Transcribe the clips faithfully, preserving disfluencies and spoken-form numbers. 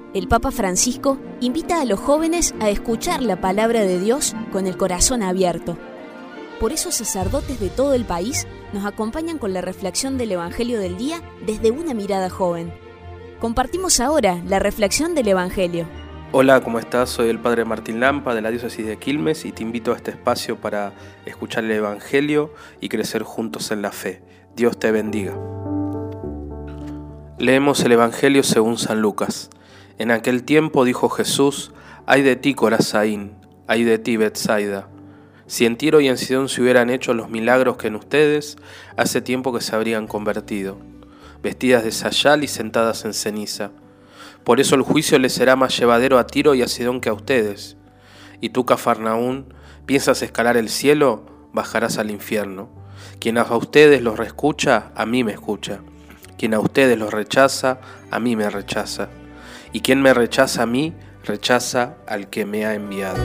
el Papa Francisco invita a los jóvenes a escuchar la palabra de Dios con el corazón abierto. Por eso sacerdotes de todo el país nos acompañan con la reflexión del Evangelio del día desde una mirada joven. Compartimos ahora la reflexión del Evangelio. Hola, ¿cómo estás? Soy el Padre Martín Lampa de la Diócesis de Quilmes y te invito a este espacio para escuchar el Evangelio y crecer juntos en la fe. Dios te bendiga. Leemos el Evangelio según San Lucas. En aquel tiempo dijo Jesús: «Ay de ti, Corazaín, ay de ti, Betsaida. Si en Tiro y en Sidón se hubieran hecho los milagros que en ustedes, hace tiempo que se habrían convertido, vestidas de sayal y sentadas en ceniza. Por eso el juicio les será más llevadero a Tiro y a Sidón que a ustedes. Y tú, Cafarnaún, ¿piensas escalar el cielo? Bajarás al infierno. Quien a ustedes los reescucha, a mí me escucha. Quien a ustedes los rechaza, a mí me rechaza. Y quien me rechaza a mí, rechaza al que me ha enviado».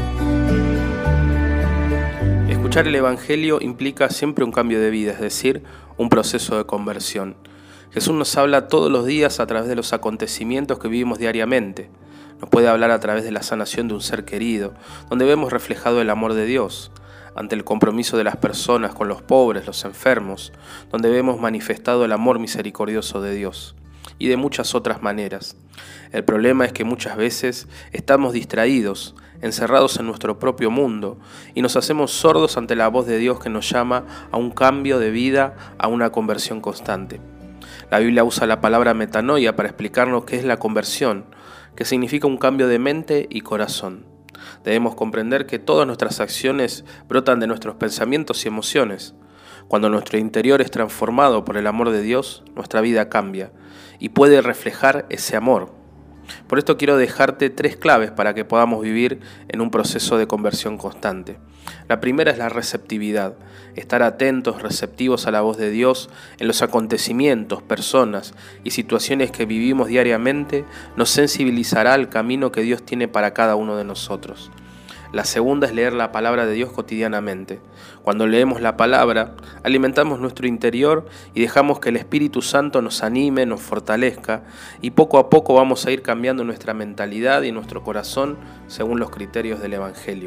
Escuchar el Evangelio implica siempre un cambio de vida, es decir, un proceso de conversión. Jesús nos habla todos los días a través de los acontecimientos que vivimos diariamente. Nos puede hablar a través de la sanación de un ser querido, donde vemos reflejado el amor de Dios, ante el compromiso de las personas con los pobres, los enfermos, donde vemos manifestado el amor misericordioso de Dios, y de muchas otras maneras. El problema es que muchas veces estamos distraídos, encerrados en nuestro propio mundo, y nos hacemos sordos ante la voz de Dios que nos llama a un cambio de vida, a una conversión constante. La Biblia usa la palabra metanoia para explicarnos qué es la conversión, que significa un cambio de mente y corazón. Debemos comprender que todas nuestras acciones brotan de nuestros pensamientos y emociones. Cuando nuestro interior es transformado por el amor de Dios, nuestra vida cambia y puede reflejar ese amor. Por esto quiero dejarte tres claves para que podamos vivir en un proceso de conversión constante. La primera es la receptividad, estar atentos, receptivos a la voz de Dios en los acontecimientos, personas y situaciones que vivimos diariamente, nos sensibilizará al camino que Dios tiene para cada uno de nosotros. La segunda es leer la palabra de Dios cotidianamente. Cuando leemos la palabra, alimentamos nuestro interior y dejamos que el Espíritu Santo nos anime, nos fortalezca, y poco a poco vamos a ir cambiando nuestra mentalidad y nuestro corazón según los criterios del Evangelio.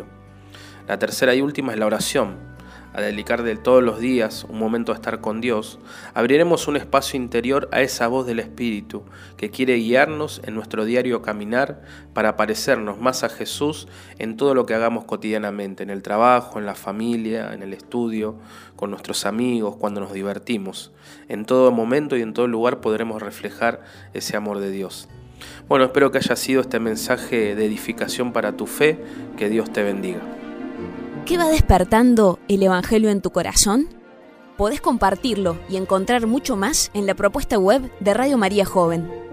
La tercera y última es la oración. Al dedicar de todos los días un momento a estar con Dios, abriremos un espacio interior a esa voz del Espíritu que quiere guiarnos en nuestro diario caminar para parecernos más a Jesús en todo lo que hagamos cotidianamente, en el trabajo, en la familia, en el estudio, con nuestros amigos, cuando nos divertimos. En todo momento y en todo lugar podremos reflejar ese amor de Dios. Bueno, espero que haya sido este mensaje de edificación para tu fe. Que Dios te bendiga. ¿Qué va despertando el Evangelio en tu corazón? Podés compartirlo y encontrar mucho más en la propuesta web de Radio María Joven.